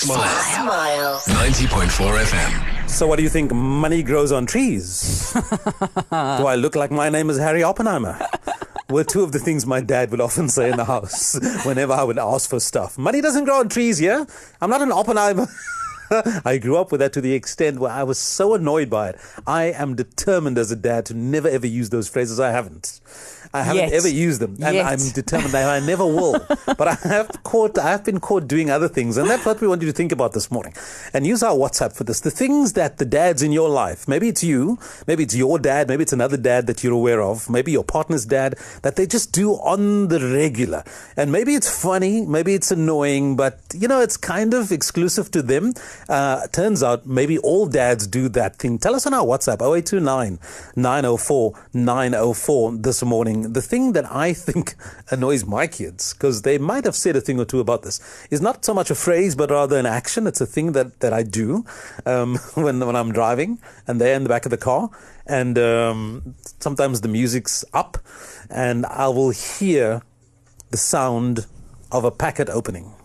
Smile. 90.4 FM. So what do you think? Money grows on trees? Do I look like my name is Harry Oppenheimer? Were two of the things my dad would often say in the house whenever I would ask for stuff. Money doesn't grow on trees, yeah? I'm not an Oppenheimer. I grew up with that to the extent where I was so annoyed by it. I am determined as a dad to never ever use those phrases. I haven't ever used them, and I'm determined that I never will. But I have been caught doing other things, and that's what we want you to think about this morning. And use our WhatsApp for this. The things that the dads in your life, maybe it's you, maybe it's your dad, maybe it's another dad that you're aware of, maybe your partner's dad, that they just do on the regular. And maybe it's funny, maybe it's annoying, but it's kind of exclusive to them. Turns out maybe all dads do that thing. Tell us on our WhatsApp, 0829 904 904 this morning. The thing that I think annoys my kids, because they might have said a thing or two about this, is not so much a phrase, but rather an action. It's a thing that I do when I'm driving and they're in the back of the car. And sometimes the music's up and I will hear the sound of a packet opening.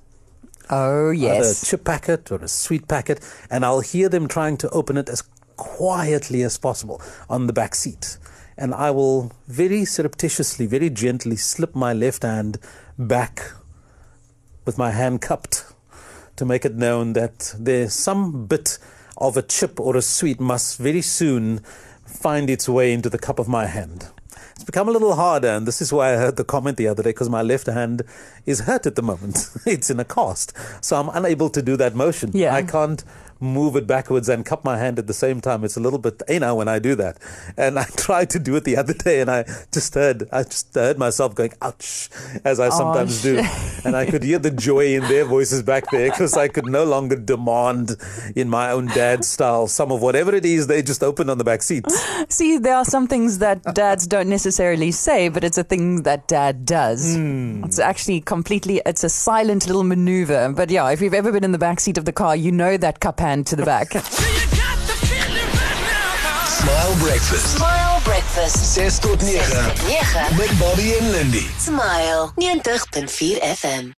Oh, yes. Either a chip packet or a sweet packet, and I'll hear them trying to open it as quietly as possible on the back seat. And I will very surreptitiously, very gently slip my left hand back with my hand cupped to make it known that there's some bit of a chip or a sweet must very soon find its way into the cup of my hand. It's become a little harder, and this is why I heard the comment the other day, because my left hand is hurt at the moment. It's in a cast, so I'm unable to do that motion. Yeah. I can't move it backwards and cup my hand at the same time. It's a little bit, when I do that. And I tried to do it the other day, and I just heard myself going, ouch, as I sometimes do. And I could hear the joy in their voices back there, because I could no longer demand in my own dad style some of whatever it is they just opened on the back seat. See, there are some things that dads don't necessarily say, but it's a thing that dad does. It's actually it's a silent little maneuver. But yeah, if you've ever been in the back seat of the car, you know that cup hand to the back. Smile Breakfast. 6 tot 9. Met Bobby en Lindy. Smile 90.4 FM.